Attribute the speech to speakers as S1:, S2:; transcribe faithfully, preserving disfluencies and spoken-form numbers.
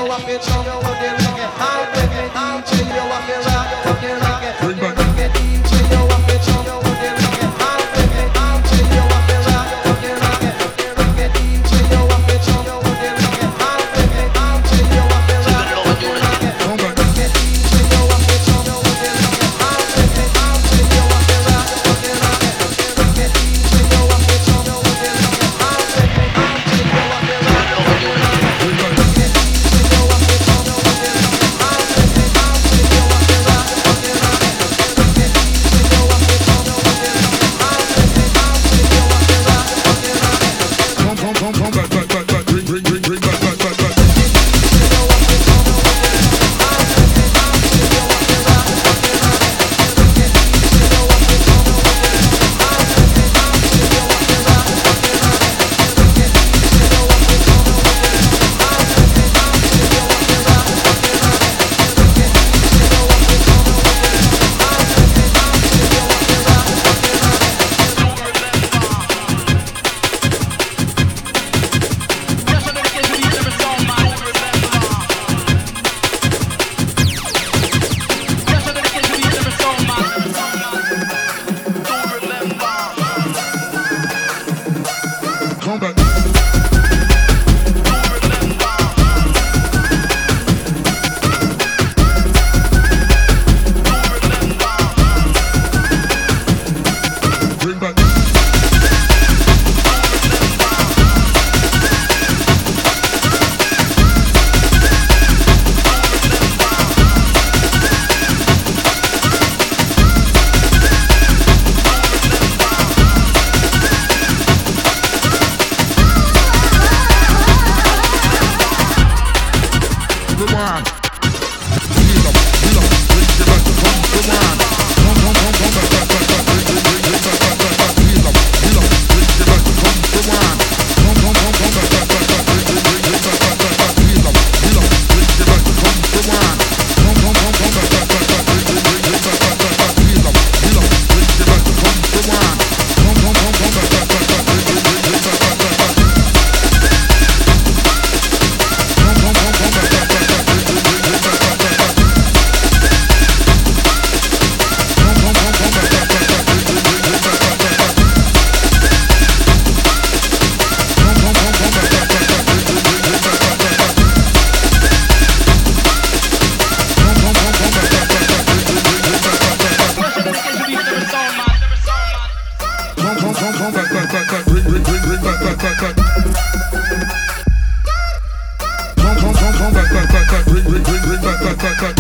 S1: you have to jump to the reggae. All reggae D J, you have to rock to the reggae. Reggae D J, you have to jump to the reggae. All reggae D J, you have to rock to the reggae. Reggae D J, you have to jump to the reggae. All reggae D J, you have to rock to the reggae. Reggae D J, you have to jump to the reggae. All reggae D J, you have to rock to the reggae. Reggae D J, you have to jump to the reggae. All reggae D J, you have to rock to the reggae.
S2: Cut, cut, cut.